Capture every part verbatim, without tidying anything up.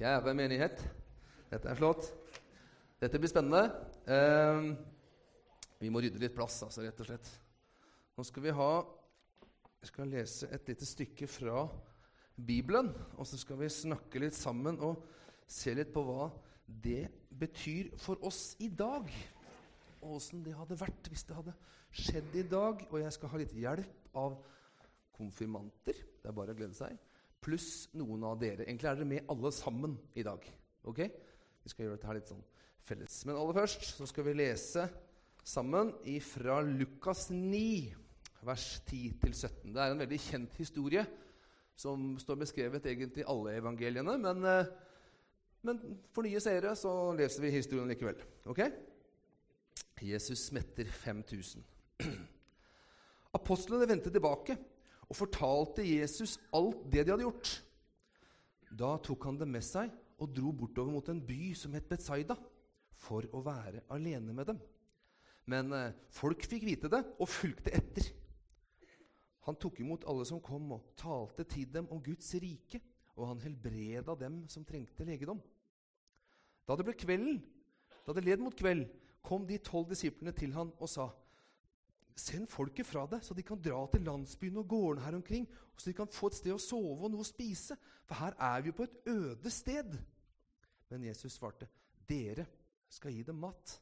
Kjære menighet, dette er flott. Dette blir spennende. Eh, vi må rydde litt plass, altså, rett og slett. Nå skal vi ha, jeg skal lese et lite stykke fra Bibelen, og så skal vi snakke litt sammen og se litt på hva det betyr for oss i dag. Og hvordan det hadde vært hvis det hadde skjedd i dag. Og jeg skal ha litt hjelp av konfirmanter, det er bare å glede seg, pluss noen av dere. Egentlig er dere med alle sammen i dag, ok? Vi skal gjøre dette her litt sånn felles. Men aller først så skal vi lese sammen fra Lukas ni, vers ti til sytten. Det er en veldig kjent historie som står beskrevet egentlig i alle evangeliene, men, men for nye seere så leser vi historien likevel, ok? Jesus metter fem tusen. Apostlene vendte tilbake og fortalte Jesus alt det de hadde gjort. Da tok han dem med seg og dro bortover mot en by som het Betsaida, for å være alene med dem. Men eh, folk fikk vite det og fulgte etter. Han tok imot alle som kom og talte til dem om Guds rike, og han helbreda dem som trengte legedom. Da det ble kvelden, da det led mot kveld, kom de tolv disiplene til han og sa: «Send folket fra deg, så de kan dra til landsbyen og gården her omkring, så de kan få et sted å sove og noe å spise, for her er vi jo på et øde sted.» Men Jesus svarte: «Dere skal gi dem mat.»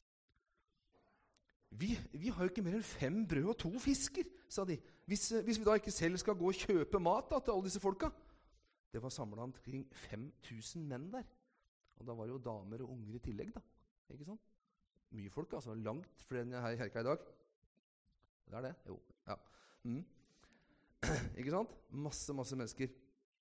Vi, vi har jo ikke mer enn fem brød og to fisker, sa de. Hvis, hvis vi da ikke selv skal gå og kjøpe mat da, til alle disse folka. Det var samlet omkring fem tusen menn der. Og da var det jo damer og unger i tillegg, da. Ikke sant? Mye folk, altså. Langt flere enn jeg her i kirka i dag. Det er det? Jo, ja. Mm. Ikke sant? Masse, masse mennesker.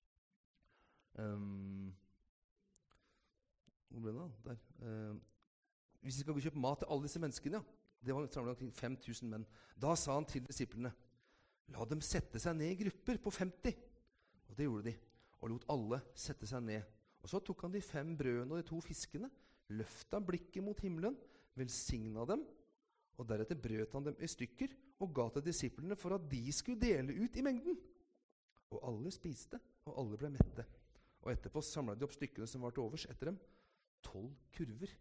Um, hvor ble det da? Der. Um, hvis vi skal gå og kjøpe mat til alle disse menneskene, ja. Det var samlet omkring fem tusen menn. Da sa han til disiplene: «La dem sette seg ned i grupper på femti.» Og det gjorde de, og lot alle sette seg ned. Og så tok han de fem brødene og de to fiskene, løftet blikket mot himmelen, velsignet dem, og deretter brøt han dem i stykker og ga til disiplene for at de skulle dele ut i mengden. Og alle spiste, og alle ble mette. Og etterpå samlet de opp stykkene som var til overs etter dem, tolv kurver.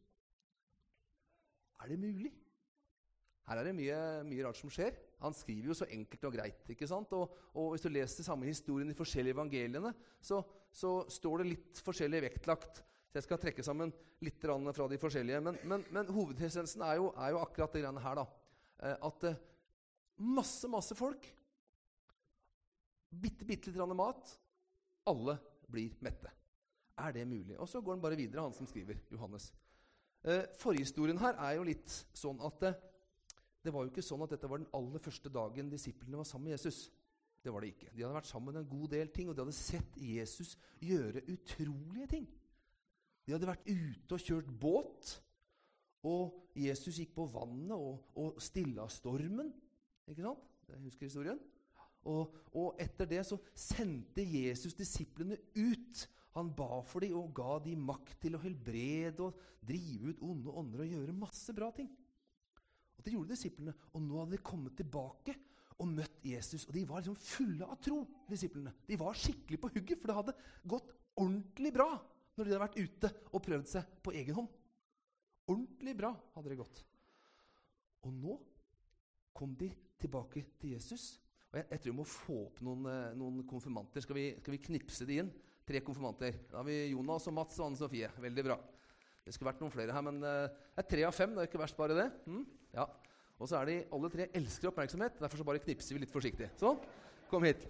Er det mulig? Her er det mye, mye rart som skjer. Han skriver jo så enkelt og greit, ikke sant? Og, og hvis du leser samme historien i forskjellige evangeliene, så, så står det litt forskjellig vektlagt. Så jeg skal trekke sammen litt fra de forskjellige. Men, men, men hovedessensen er jo, er jo akkurat det greiene her da. At masse, masse folk, bitte, bitte litt mat, alle blir mette. Er det mulig? Og så går han bare videre, han som skriver, Johannes. Forhistorien her er jo litt sånn at det var jo ikke sånn at dette var den aller første dagen disiplene var sammen med Jesus. Det var det ikke. De hadde vært sammen med en god del ting, og de hadde sett Jesus gjøre utrolige ting. De hadde vært ute og kjørt båt, og Jesus gikk på vannet og, og stilla stormen. Ikke sant? Jeg husker historien. Og, og etter det så sendte Jesus disiplene ut. Han ba for dem og ga dem makt til å helbrede og drive ut onde ånder og gjøre masse bra ting. Og det gjorde disiplene, og nå hadde de kommet tilbake og møtt Jesus, og de var liksom fulle av tro, disiplene. De var skikkelig på hugget, for det hadde gått ordentlig bra når de hadde vært ute og prøvd seg på egen hånd. Ordentlig bra hadde det gått. Og nå kom de tilbake til Jesus, og jeg, jeg tror vi må få opp noen, noen konfirmanter. Skal vi, skal vi knipse de inn? Tre konfirmanter. Da har vi Jonas og Mats og Anne Sofie. Veldig bra. Det skulle vært noen flere her, men uh, det er tre av fem, det er ikke verst bare det. Mm? Ja. Og så er de, alle tre elsker oppmerksomhet, derfor så bare knipser vi litt forsiktig. Sånn, kom hit.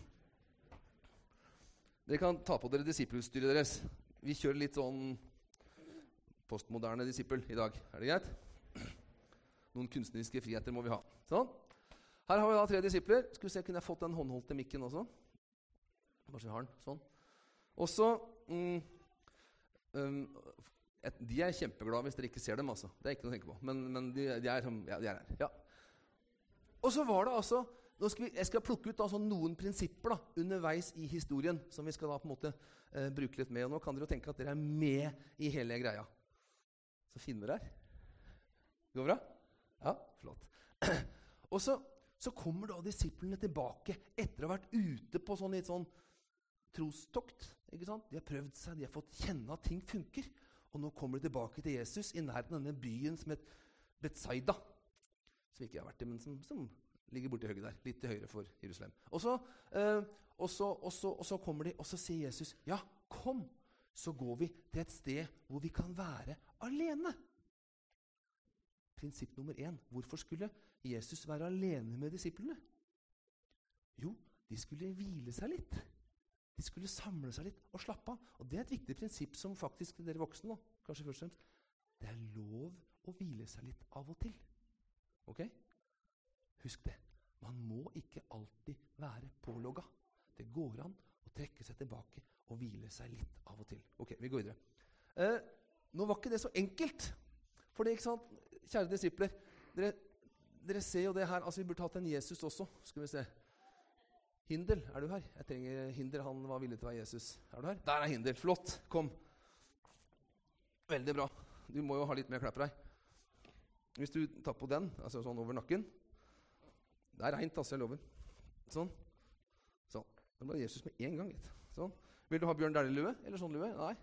Dere kan ta på dere disippelutstyret deres. Vi kjører litt sånn postmoderne disippel i dag. Er det greit? Noen kunstneriske friheter må vi ha. Sånn. Her har vi da tre disipler. Skal vi se, kunne jeg fått den håndholdte mikken også? Bare så vi har den. Sånn. Og så... Mm, um, de er kjempeglade hvis dere ikke ser dem, altså. Det er ikke noe å tenke på. Men, men de, de, er, ja, de er her. Ja. Og så var det altså, nå skal vi, jeg skal plukke ut altså, noen prinsipper da, underveis i historien, som vi skal da på en måte eh, bruke litt med. Og nå kan dere jo tenke at dere er med i hele greia. Så finner dere her. Går bra? Ja, flott. Og så, så kommer da disiplene tilbake etter å ha vært ute på sånn litt sånn trostokt, ikke sant? De har prøvd seg, de har fått kjenne at ting funker. Og nå kommer de tilbake til Jesus i nærheten av denne byen som heter Betsaida. Som ikke jeg har vært i, men som, som ligger borte i høyre der. Litt til høyre for Jerusalem. Og så, eh, og, så, og, så, og så kommer de, og så sier Jesus, ja, kom, så går vi til et sted hvor vi kan være alene. Prinsipp nummer én. Hvorfor skulle Jesus være alene med disiplene? Jo, de skulle hvile seg litt. De skulle samle seg litt og slappe av. Og det er et viktig prinsipp som faktisk dere voksne nå, kanskje først og fremst. Det er lov å hvile seg litt av og til. Ok? Husk det. Man må ikke alltid være pålogget. Det går an å trekke seg tilbake og hvile seg litt av og til. Ok, vi går videre. Eh, nå var ikke det så enkelt. For det, ikke sant, kjære disipler, dere, dere ser jo det her, altså vi burde hatt en Jesus også, skal vi se. Hindel, er du her? Jeg trenger Hindel, han var villig til å være Jesus. Er du her? Der er Hindel, flott, kom. Veldig bra. Du må jo ha litt mer klær på deg. Hvis du tar på den, altså sånn over nakken, det er rent, altså, jeg lover. Sånn. Sånn. Det ble Jesus med en gang, gitt. Sånn. Vil du ha Bjørn Dæhlie-lue, eller sånn lue? Nei.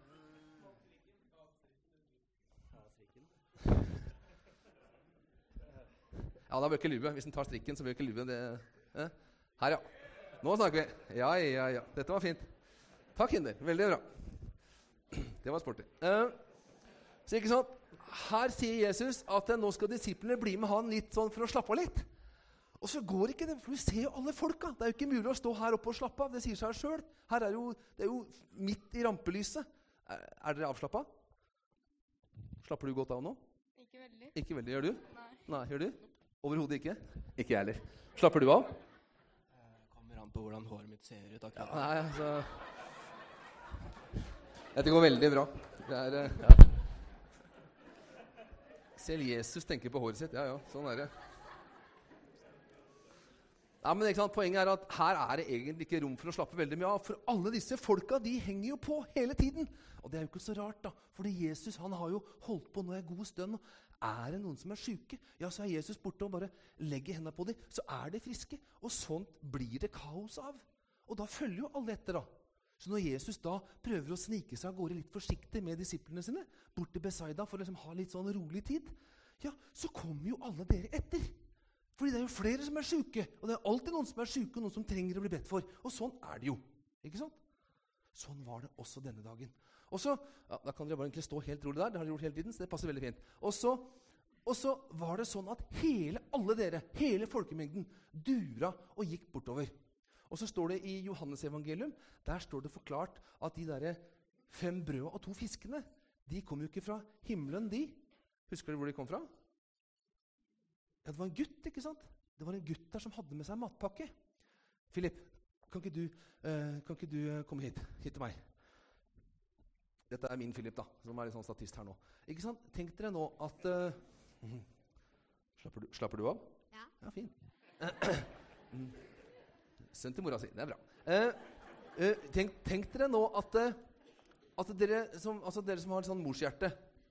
Ja, da bør ikke lue. Hvis den tar strikken, så bør ikke lue. Det, eh? Her, ja. Nå snakker vi. Ja, ja, ja. Dette var fint. Takk, Hinder. Veldig bra. Det var sportig. Eh, så ikke sant? Her sier Jesus at eh, nå skal disiplene bli med han litt sånn for å slappe av litt. Og så går ikke det, for du ser jo alle folka. Det er jo ikke mulig å stå her oppe og slappe av. Det sier seg selv. Her er jo, det er jo midt i rampelyset. Er, er dere avslappet? Slapper du godt av nå? Ikke veldig. Ikke veldig, gjør du? Nei. Nei, gjør du? Overhodet ikke? Ikke jeg heller. Slapper du av? Kommer an på hvordan håret mitt ser ut akkurat. Ja, nei, altså... Dette går veldig bra. Det er, ja. Selv Jesus tenker på håret sitt. Ja, ja, sånn er det. Ja, men ikke sant? Poenget er at her er det egentlig ikke rom for å slappe veldig mye av. For alle disse folka, de henger jo på hele tiden. Og det er jo ikke så rart da. Fordi Jesus, han har jo holdt på nå en god stund. Er det noen som er syke? Ja, så er Jesus borte og bare legger hendene på dem. Så er de friske. Og sånt blir det kaos av. Og da følger jo alle etter da. Så når Jesus da prøver å snike seg av gårde litt forsiktig med disiplene sine, bort til Betsaida for å liksom ha litt sånn rolig tid, ja, så kommer jo alle dere etter. Fordi det er jo flere som er syke, og det er alltid noen som er syke, og noen som trenger å bli bedt for. Og sånn er det jo, ikke sant? Sånn var det også denne dagen. Og så, ja, da kan dere bare egentlig stå helt rolig der, det har dere gjort hele tiden, så det passer veldig fint. Og så, og så var det sånn at hele, alle dere, hele folkemengden, dura og gikk bortover. Og så står det i Johannes evangelium, der står det forklart at de der fem brød og to fiskene, de kom jo ikke fra himmelen, de. Husker dere hvor de kom fra? Ja, det var en gutt, ikke sant? Det var en gutt der som hadde med seg matpakke. Philip, kan ikke du, uh, kan ikke du uh, komme hit, hit til meg? Dette er min Philip da, som er litt sånn statist her nå. Ikke sant? Tenk dere nå at... Uh, slapper, du, slapper du av? Ja. Ja, fint. Sønn til mora si, det er bra. Uh, uh, tenk, tenk dere nå at, uh, at dere, som, altså dere som har sånn morshjerte,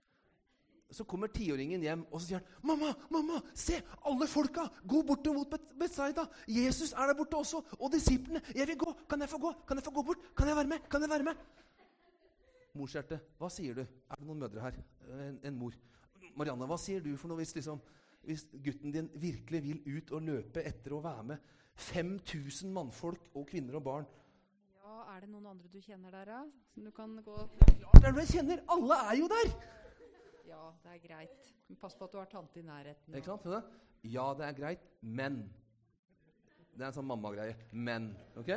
så kommer tiåringen hjem, og så sier han, mamma, mamma, se, alle folka, gå bort mot Betsaida, Jesus er der borte også, og disiplene, jeg vil gå, kan jeg få gå, kan jeg få gå bort, kan jeg være med, kan jeg være med? Morshjerte, hva sier du? Er det noen mødre her? En, en mor. Marianne, hva sier du for noe hvis, liksom, hvis gutten din virkelig vil ut og løpe etter å være med fem tusen mannfolk og kvinner og barn? Ja, er det noen andre du kjenner der, da? Som du kan gå... Klart er det jeg kjenner, alle er jo der! Ja, det er greit. Men pass på at du har tante i nærheten. Ikke sant? Ja, det er greit, men. Det er en sånn mamma-greie. Men, ok?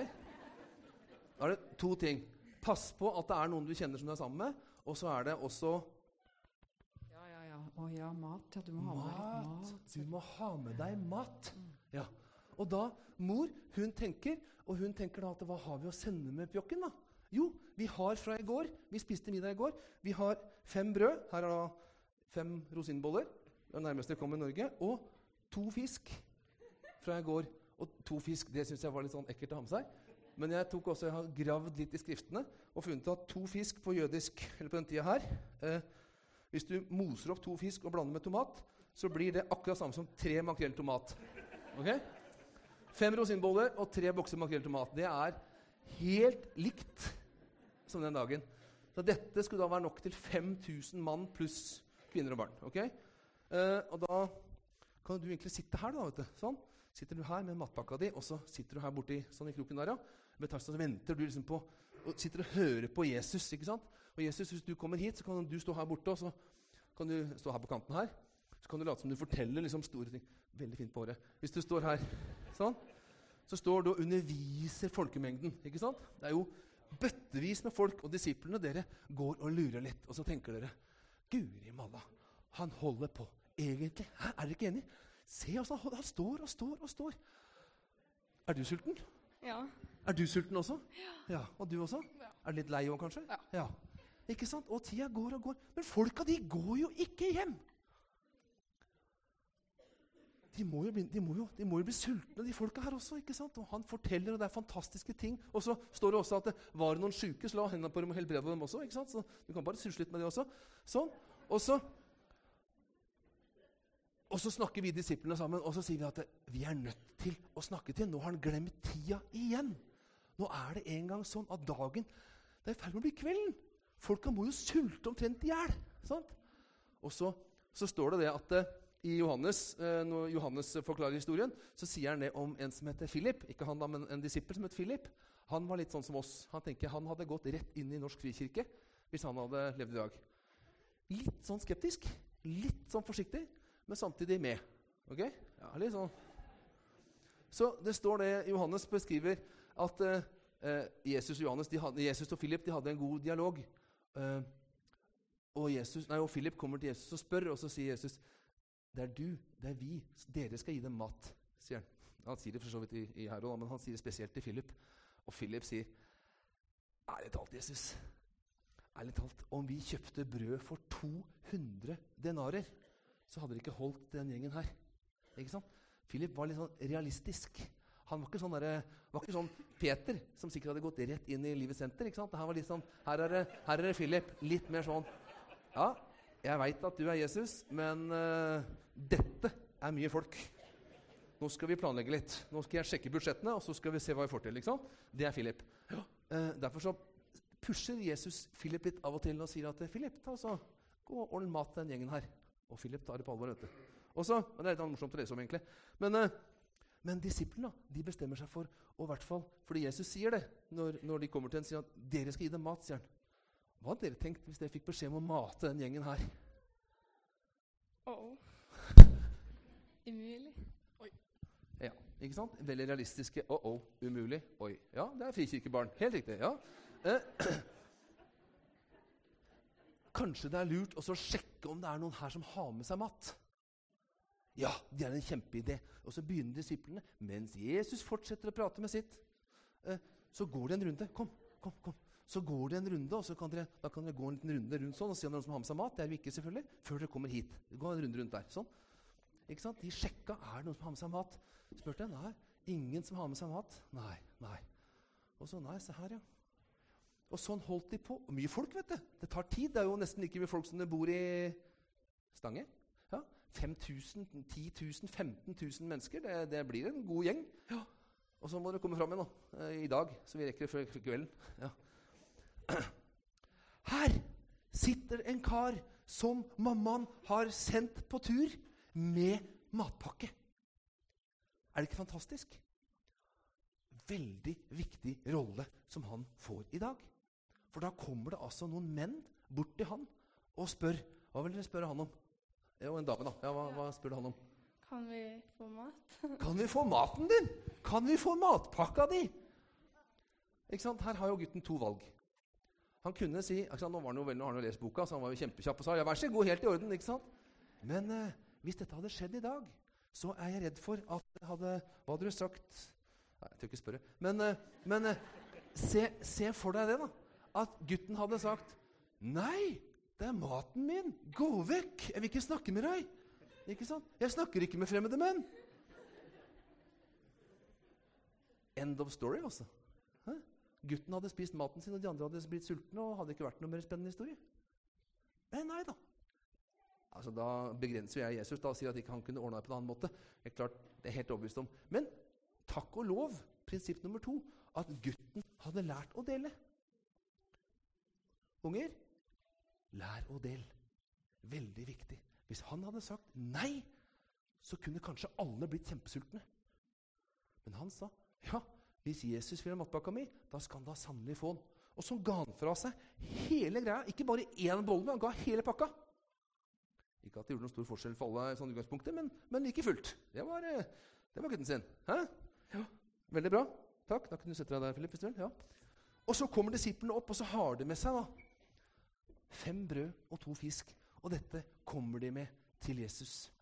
Da er det to ting. Pass på at det er noen du kjenner som du er sammen med, og så er det også... Ja, ja, ja. Å ja, mat. Ja, du må ha med deg litt mat. Du må ha med deg mat. Ja. Og da, mor, hun tenker, og hun tenker da at hva har vi å sende med pjokken da? Jo, vi har fra i går, vi spiste middag i går, vi har fem brød, her er da fem rosinboller, det er nærmest det kommer i Norge, og to fisk fra i går. Og to fisk, det synes jeg var litt sånn ekkelt å ha med seg. Men jeg tok også, jeg har gravd litt i skriftene, og funnet at to fisk på jødisk, eller på den tiden her, eh, hvis du moser opp to fisk og blander med tomat, så blir det akkurat samme som tre makrell tomat. Ok? Fem rosinboller og tre bokser makrell tomat. Det er helt likt som den dagen. Så dette skulle da være nok til fem tusen mann pluss kvinner og barn. Ok? Eh, og da kan du egentlig sitte her da, vet du. Sånn. Sitter du her med matpakka di, og så sitter du her borti sånn i kroken der, ja. Men så venter du liksom på, og sitter og hører på Jesus, ikke sant? Og Jesus, hvis du kommer hit, så kan du stå her borte, og så kan du stå her på kanten her. Så kan du late som du forteller liksom store ting. Veldig fint på håret. Hvis du står her, sånn, så står du og underviser folkemengden, ikke sant? Det er jo bøttevis med folk, og disiplene dere går og lurer litt, og så tenker dere, Guri malla, han holder på. Egentlig, hæ, er dere ikke enig? Se, altså, han står og står og står. Er du sulten? Ja. Er du sulten også? Ja. Ja, og du også? Ja. Er du litt lei også, kanskje? Ja. Ja. Ikke sant? Og tida går og går. Men folka, de går jo ikke hjem. De må, jo bli, de, må jo, de må jo bli sultne, de folka her også, ikke sant? Og han forteller, og det er fantastiske ting. Og så står det også at det var noen syke, så la hendene på dem og helbrede dem også, ikke sant? Så du kan bare susle litt med det også. Sånn. Og så, og så snakker vi disiplene sammen, og så sier vi at vi er nødt til å snakke til. Nå har han glemt tida igjen. Nå er det en gang sånn at dagen, det er i ferd med å bli kvelden. Folka må jo sulte omtrent i hjel, sant? Og så, så står det det at eh, i Johannes, eh, når Johannes forklarer historien, så sier han det om en som heter Philip, ikke han da, men en disippel som heter Philip. Han var litt sånn som oss. Han tenker han hadde gått rett inn i Norsk Frikirke hvis han hadde levd i dag. Litt sånn skeptisk, litt sånn forsiktig, men samtidig med. Ok? Ja, litt sånn. Så det står det, Johannes beskriver at eh, Jesus og Johannes, de hadde, Jesus og Philip, de hadde en god dialog. Eh, og, Jesus, nei, og Philip kommer til Jesus og spør, og så sier Jesus, det er du, det er vi, dere skal gi dem mat, sier han. Han sier det for så vidt i, i her også, men han sier det spesielt til Philip. Og Philip sier, ærlig talt, Jesus, ærlig talt, om vi kjøpte brød for to hundre denarer, så hadde det ikke holdt den gjengen her. Ikke sant? Philip var litt sånn realistisk. Han var ikke sånn, der, var ikke sånn Peter, som sikkert hadde gått rett inn i livets senter, ikke sant? Han var litt sånn, her er det, her er det Philip, litt mer sånn, ja, jeg vet at du er Jesus, men uh, dette er mye folk. Nå skal vi planlegge litt. Nå skal jeg sjekke budsjettene, og så skal vi se hva vi får til, ikke sant? Det er Philip. Ja. Uh, derfor så pusher Jesus Philip litt av og til og sier at Philip, ta så, gå og ordne mat til den gjengen her. Og Philip tar det på alvor, vet du. Og så, men det er litt morsomt å lese om egentlig, men, uh, men disiplene, de bestemmer seg for, og i hvert fall, fordi Jesus sier det, når, når de kommer til en, sier at dere skal gi dem mat, sier han. Hva hadde dere tenkt hvis dere fikk beskjed om å mate den gjengen her? Åh. Umulig. Oi. Ja, ikke sant? Veldig realistiske, åh, åh, umulig, oi. Ja, det er frikirkebarn, helt riktig, ja. Eh, kanskje det er lurt også å sjekke om det er noen her som har med seg mat. Ja, det er en kjempeidé. Og så begynner disiplene, mens Jesus fortsetter å prate med sitt, eh, så går det en runde. Kom, kom, kom. Så går det en runde, og så kan dere, da kan dere gå en liten runde rundt sånn, og se om det er noen som har med seg mat. Det er jo ikke selvfølgelig, før dere kommer hit. Gå en runde rundt der, sånn. Ikke sant? De sjekka, er det noen som har med seg mat? Spurte jeg, nei, ingen som har med seg mat. Nei, nei. Og så, nei, se her, ja. Og sånn holdt de på. Og mye folk, vet du. Det tar tid. Det er jo nesten like mye folk som det bor i Stange. Ja, fem tusen, ti tusen, femten tusen mennesker. Det, det blir en god gjeng. Ja. Og så må dere komme frem igjen nå, i dag, så vi rekker det før kvelden. Ja. Her sitter en kar som mammaen har sendt på tur med matpakke. Er det ikke fantastisk? Veldig viktig rolle som han får i dag. For da kommer det altså noen menn bort til han og spør, hva vil dere spørre han om? Jo, en dame da. Ja, hva, hva spør han om? Kan vi få mat? Kan vi få maten din? Kan vi få matpakka di? Ikke sant? Her har jo gutten to valg. Han kunne si, altså, nå var han jo vel, nå har han jo lest boka, så han var jo kjempekjapp og sa, ja, vær så god, helt i orden, ikke sant? Men eh, hvis dette hadde skjedd i dag, så er jeg redd for at det hadde, hva hadde du sagt? Nei, jeg tør ikke spørre. Men, eh, men eh, se, se for deg det da, at gutten hadde sagt, nei, det er maten min, gå vekk, jeg vil ikke snakke med deg. Ikke sant? Jeg snakker ikke med fremmede menn. End of story, altså. Hæ? Gutten hadde spist maten sin, og de andre hadde blitt sultne, og hadde ikke vært noe mer spennende historie. Men nei da. Altså, da begrenser jeg Jesus da, og sier at ikke han kunne ordne det på en annen måte. Det er klart, det er helt overbevist om. Men takk og lov, prinsipp nummer to, at gutten hadde lært å dele. unger, lær og del. Veldig viktig. Hvis han hadde sagt nei, så kunne kanskje alle blitt kjempesultne. Men han sa, ja, hvis Jesus vil ha matpakka mi, da skal han da sannelig få den. Og så ga han fra seg hele greia, ikke bare én bolle, han ga hele pakka. Ikke at det gjorde noen stor forskjell for alle i sånne utgangspunkter, men, men like fullt. Det var, det var gutten sin. Hæ? Ja, veldig bra. Takk, da kan du sette deg der, Philip, hvis du vil. Ja. Og så kommer disiplene opp, og så har de med seg da fem brød og to fisk. Og dette kommer de med til Jesus.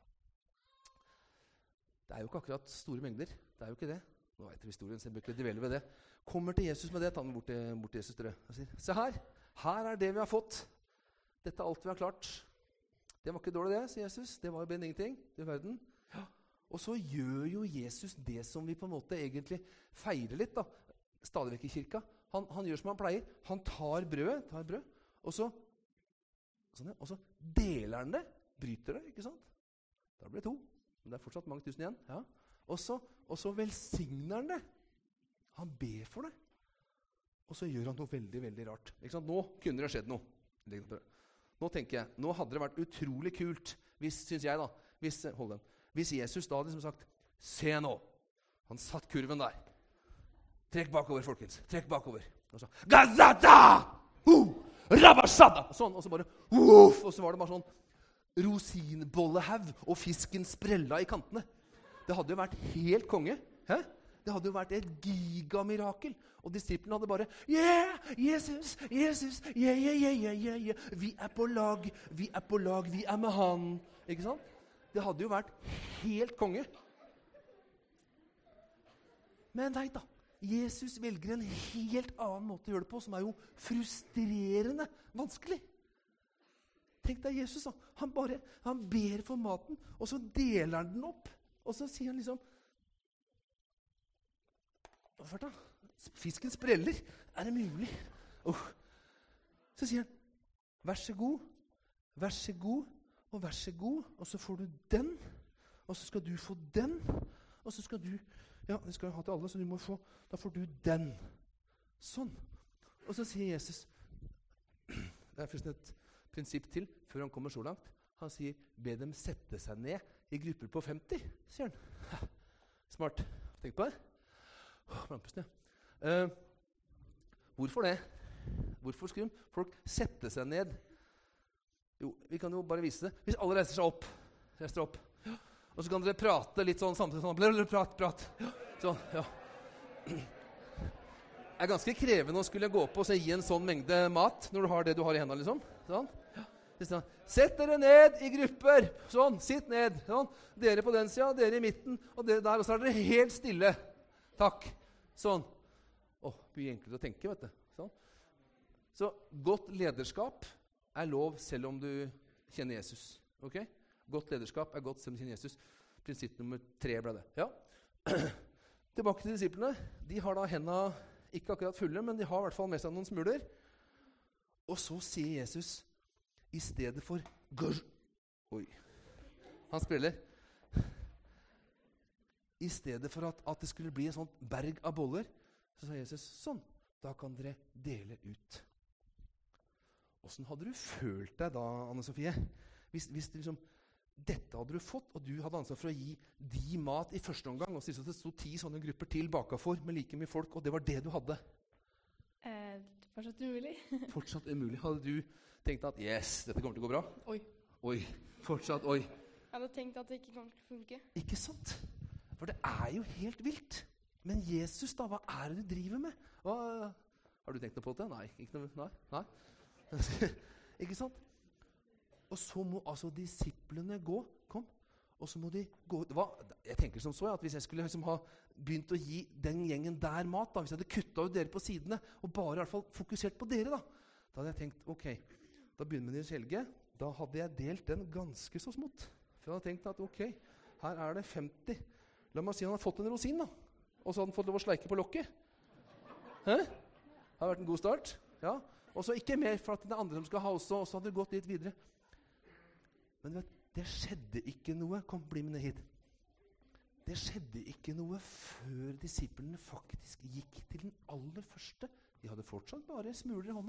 Det er jo ikke akkurat store mengder. Det er jo ikke det. Nå vet dere historien, så jeg bør ikke dvele ved det. Kommer til Jesus med det, tar han bort til, bort til Jesus, dere. Og sier, se her, her er det vi har fått. Dette er alt vi har klart. Det var ikke dårlig det, sier Jesus. Det var jo bedre ingenting til verden. Ja. Og så gjør jo Jesus det som vi på en måte egentlig feirer litt da. Stadig vekk i kirka. Han, han gjør som han pleier. Han tar brødet, tar brød, og så, sånn, og så deler han det, bryter det, ikke sant? Da blir det to. Men det er fortsatt mange tusen igjen. Ja. Og, så, og så velsigner han det. Han ber for det. Og så gjør han noe veldig, veldig rart. Ikke sant? Nå kunne det skjedd noe. Nå tenker jeg, nå hadde det vært utrolig kult, hvis, synes jeg da, hvis, hold den, hvis Jesus da hadde liksom sagt, se nå, han satt kurven der. Trekk bakover, folkens. Trekk bakover. Og så, Gazata! Uh! Rabashada! Sånn, og så bare, uff! Og så var det bare sånn, rosinbollehav, og fisken sprella i kantene. Det hadde jo vært helt konge. Hæ? Det hadde jo vært et gigamirakel. Og disiplene hadde bare, yeah, Jesus, Jesus, yeah, yeah, yeah, yeah, yeah, yeah. Vi er på lag, vi er på lag, vi er med han. Ikke sant? Det hadde jo vært helt konge. Men nei da, Jesus velger en helt annen måte å gjøre det på, som er jo frustrerende vanskelig. Tenk deg Jesus, da. Han bare, han ber for maten, og så deler han den opp. Og så sier han liksom, hva er det? Fisken spreller. Er det mulig? Oh. Så sier han, vær så god, vær så god, og vær så god, og så får du den, og så skal du få den, og så skal du, ja, det skal jeg ha til alle, så du må få, da får du den. Sånn. Og så sier Jesus, det er forresten et prinsipp til, før han kommer så langt, han sier, be dem sette seg ned i grupper på femti, sier han. Smart. Tenk på det. Blankpusten, ja. Uh, hvorfor det? Hvorfor skulle folk sette seg ned? Jo, vi kan jo bare vise det. Hvis alle reiser seg opp, reiser seg opp, ja. Og så kan dere prate litt sånn samtidig, sånn, eller prat, prat. Ja. Sånn, ja. Det er ganske krevende å skulle gå på og gi en sånn mengde mat, når du har det du har i hendene, liksom. Sånn. Ja. Sett dere ned i grupper. Sånn, sitt ned. Sånn. Dere på den siden, dere i midten, og dere der, og så er dere helt stille. Takk. Sånn. Åh, mye enklere å tenke, vet du. Sånn. Så godt lederskap er lov selv om du kjenner Jesus. Ok? Godt lederskap er godt selv om du kjenner Jesus. Prinsipp nummer tre ble det. Ja. Tilbake til disiplene. De har da hendene ikke akkurat fulle, men de har i hvert fall med seg noen smuler. Og så sier Jesus, i stedet for gørr. Oi. Han spiller. I stedet for at, at det skulle bli en sånn berg av boller, så sa Jesus, sånn, da kan dere dele ut. Hvordan hadde du følt deg da, Anne Sofie? Hvis, hvis liksom, dette hadde du fått, og du hadde ansvar for å gi de mat i første omgang, og så det stod ti sånne grupper til bakafor med like mye folk, og det var det du hadde. Eh, fortsatt umulig. Fortsatt umulig. Hadde du tenkt at, yes, dette kommer til å gå bra? Oi. Oi, fortsatt, oi. Jeg hadde tenkt at det ikke kommer til å funke. Ikke sant? For det er jo helt vilt. Men Jesus da, hva er det du driver med? Hva, har du tenkt noe på det? Nei, ikke noe, nei, nei. Ikke sant? Og så må altså disiplene gå, kom, og så må de gå, hva, jeg tenker som så, ja, at hvis jeg skulle liksom ha begynt å gi den gjengen der mat, da, hvis jeg hadde kuttet ut dere på sidene, og bare i hvert fall fokusert på dere da, da hadde jeg tenkt, ok, da begynner vi Nils Helge, da hadde jeg delt den ganske så smått. For jeg hadde tenkt at ok, her er det femti. La meg si han har fått en rosin da, og så hadde han fått lov å sleike på lokket. Hæ? Det har vært en god start. Ja. Og så ikke mer for at det er andre som skal ha også, og så hadde det gått litt videre. Men vet, det skjedde ikke noe. Kom, bli med ned hit. Det skjedde ikke noe før disiplene faktisk gikk til den aller første. De hadde fortsatt bare smuler i hånda.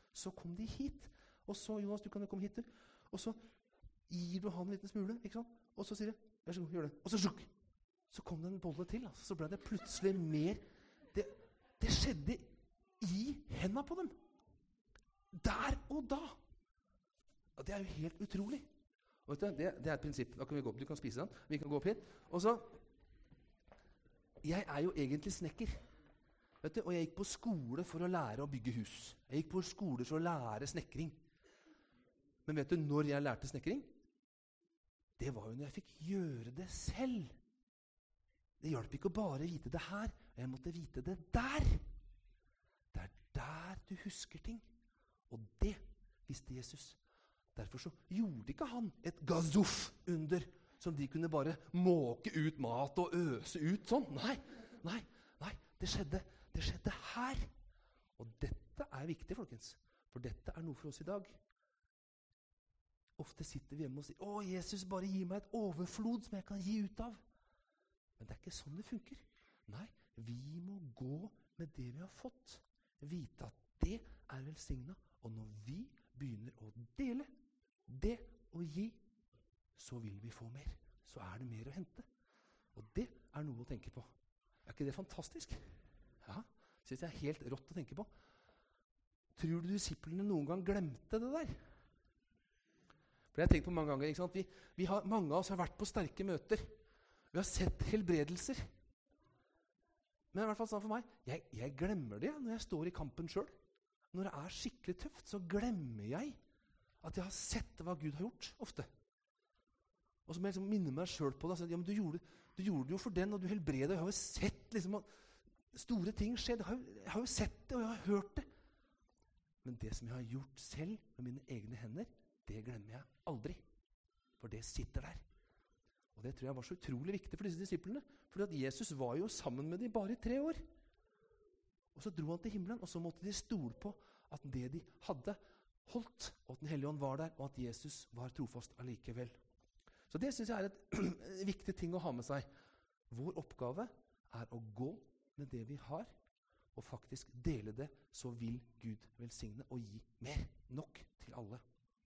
Så kom de hit. Og så, Jonas, du kan jo komme hit. Og så gir du han en liten smule, ikke sant? Og så sier jeg, vær så god, gjør det. Og så sjukk. Så kom det en bolle til, altså. Så ble det plutselig mer. Det, det skjedde i hendene på dem. Der og da. Og det er jo helt utrolig. Og vet du, det, det er et prinsipp. Da kan vi gå opp. Du kan spise den. Vi kan gå opp hit. Og så, jeg er jo egentlig snekker. Vet du, og jeg gikk på skole for å lære å bygge hus. Jeg gikk på skole for å lære snekring. Men vet du når jeg lærte snekring? Det var jo når jeg fikk gjøre det selv. Det hjalp ikke å bare vite det her, og jeg måtte vite det der. Det er der du husker ting. Og det visste Jesus. Derfor så gjorde ikke han et gazoff-under, som de kunne bare måke ut mat og øse ut sånn. Nei, nei, nei, det skjedde, det skjedde her. Og dette er viktig, folkens, for dette er noe for oss i dag. Ofte sitter vi hjemme og sier, å, Jesus, bare gi meg et overflod som jeg kan gi ut av. Men det er ikke sånn det funker. Nei, vi må gå med det vi har fått. Vite at det er velsignet. Og når vi begynner å dele det og gi, så vil vi få mer. Så er det mer å hente. Og det er noe å tenke på. Er ikke det fantastisk? Ja, synes jeg er helt rått å tenke på. Tror du disiplene noen gang glemte det der? For jeg har tenkt på mange ganger, ikke sant? Vi, vi har, mange av oss har vært på sterke møter. Vi har sett helbredelser. Men i hvert fall sånn for meg, jeg, jeg glemmer det når jeg står i kampen selv. Når det er skikkelig tøft, så glemmer jeg at jeg har sett hva Gud har gjort, ofte. Og så må jeg liksom minne meg selv på det. Ja, men du gjorde, du gjorde det jo for den, og du helbreder. Jeg har jo sett liksom, at store ting skjer. Jeg har, jo, jeg har jo sett det, og jeg har hørt det. Men det som jeg har gjort selv med mine egne hender, det glemmer jeg aldri. For det sitter der. Og det tror jeg var så utrolig viktig for disse disiplene. Fordi at Jesus var jo sammen med dem bare i tre år. Og så dro han til himmelen, og så måtte de stole på at det de hadde holdt, og at den hellige ånd var der, og at Jesus var trofast allikevel. Så det synes jeg er et viktig ting å ha med seg. Vår oppgave er å gå med det vi har, og faktisk dele det, så vil Gud velsigne og gi mer. Nok til alle.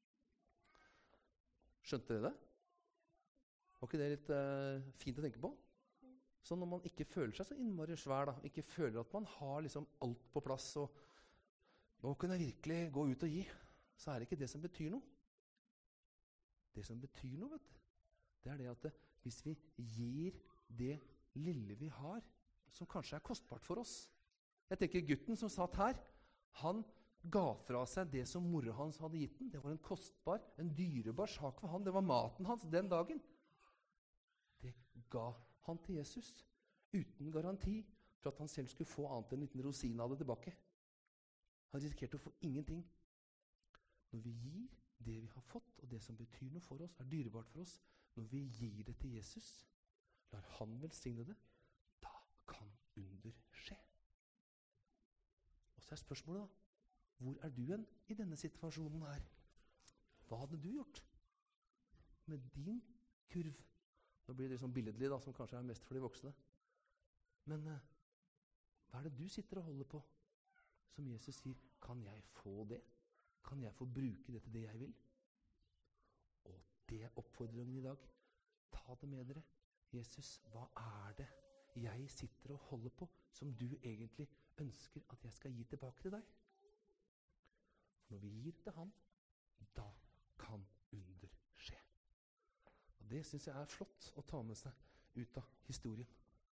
Skjønte dere det? Var ikke det litt uh, fint å tenke på? Så når man ikke føler seg så innmari svær, da, ikke føler at man har liksom alt på plass, og nå kan jeg virkelig gå ut og gi, så er det ikke det som betyr noe. Det som betyr noe, vet du, det er det at det, hvis vi gir det lille vi har, som kanskje er kostbart for oss. Jeg tenker gutten som satt her, han ga fra seg det som mora hans hadde gitt den. Det var en kostbar, en dyrebar sak for han. Det var maten hans den dagen. Det ga han til Jesus, uten garanti for at han selv skulle få annet enn en liten rosin av det tilbake. Han risikerte å få ingenting. Når vi gir det vi har fått, og det som betyr noe for oss, er dyrebart for oss, når vi gir det til Jesus, lar han velsigne det, da kan under skje. Og så er spørsmålet da, hvor er du hen i denne situasjonen her? Hva hadde du gjort med din kurv? Nå blir det sånn billedlig da, som kanskje er mest for de voksne. Men eh, hva er det du sitter og holder på? Som Jesus sier, kan jeg få det? Kan jeg få bruke det til det jeg vil? Og det er oppfordringen i dag. Ta det med dere. Jesus, hva er det jeg sitter og holder på, som du egentlig ønsker at jeg skal gi tilbake til deg? Når vi gir til han, da kan under skje. Og det synes jeg er flott å ta med seg ut av historien.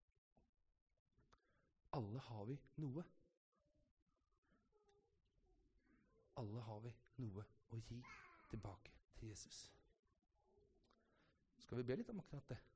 Alle har vi noe. Alle har vi noe å gi tilbake til Jesus. Skal vi be litt om akkurat det?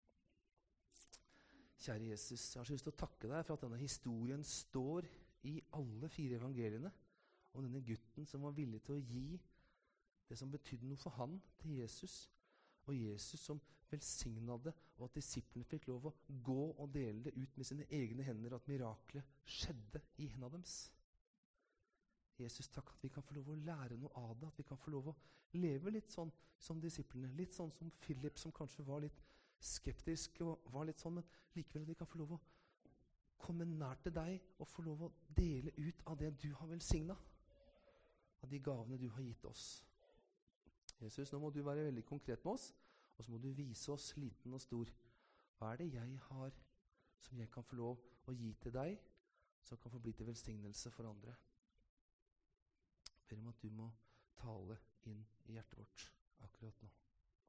Kjære Jesus, jeg har så lyst til å takke deg for at denne historien står i alle fire evangeliene, om denne gutten som var villig til å gi det som betydde noe for han til Jesus, og Jesus som velsignet det, og at disiplene fikk lov å gå og dele det ut med sine egne hender, at miraklet skjedde i hendene deres. Jesus, takk at vi kan få lov å lære noe av det, at vi kan få lov å leve litt sånn som disiplene, litt sånn som Philip, som kanskje var litt skeptisk og var litt sånn, men likevel at vi kan få lov å komme nær til deg og få lov å dele ut av det du har velsignet. av de gavene du har gitt oss. Jesus, nå må du være veldig konkret med oss, og så må du vise oss liten og stor. Hva er det jeg har som jeg kan få lov å gi til deg, som kan få bli til velsignelse for andre? Jeg ber om at du må tale inn i hjertet vårt akkurat nå.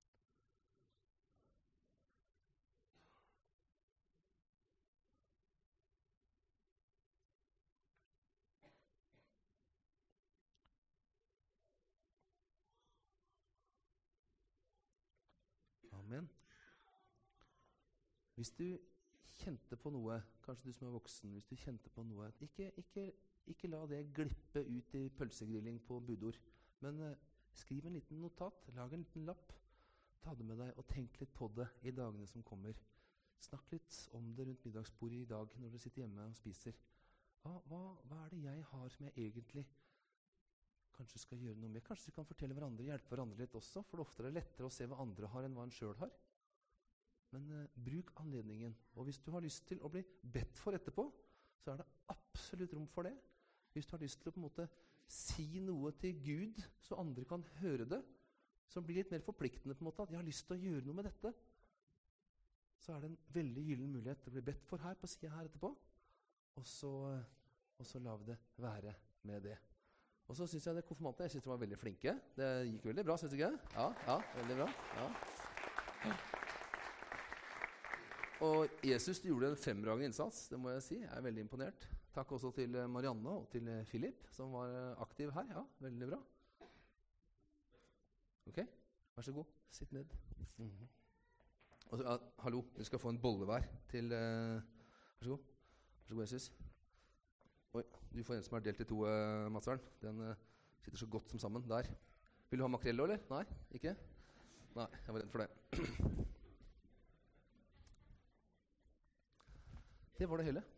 Amen. Hvis du kjente på noe, kanskje du som er voksen, hvis du kjente på noe, ikke, ikke, ikke la det glippe ut i pølsegrilling på budord, men eh, skriv en liten notat, lag en liten lapp, ta det med deg og tenk litt på det i dagene som kommer. Snakk litt om det rundt middagsbordet i dag når du sitter hjemme og spiser. Hva, hva, hva er det jeg har som jeg egentlig kanskje skal gjøre noe med? Kanskje du kan fortelle hverandre, hjelpe hverandre litt også, for det ofte er det lettere å se hva andre har enn hva en selv har. Men eh, bruk anledningen, og hvis du har lyst til å bli bedt for etterpå, så er det absolutt rom for det. Hvis du har lyst til å på en måte si noe til Gud, så andre kan høre det, som blir litt mer forpliktende på en måte, at jeg har lyst til å gjøre noe med dette, så er det en veldig gyllen mulighet til å bli bedt for her på siden her etterpå, og så, og så la vi det være med det. Og så synes jeg det konfirmantene, jeg synes de var veldig flinke. Det gikk veldig bra, synes du ikke? Ja, ja, veldig bra. Ja. Og Jesus gjorde en fremragende innsats, det må jeg si. Jeg er veldig imponert. Takk også til Marianne og til Philip, som var aktiv her. Ja, veldig bra. Ok, vær så god. Sitt ned. Mm-hmm. Og så, ja, hallo, du skal få en bolle hver til... Uh, vær så god. Vær så god, Jesus. Oi, du får en som er delt i to, uh, Madsvern. Den uh, sitter så godt som sammen. Der. Vil du ha makrello, eller? Nei, ikke? Nei, jeg var redd for det. Det var det hele.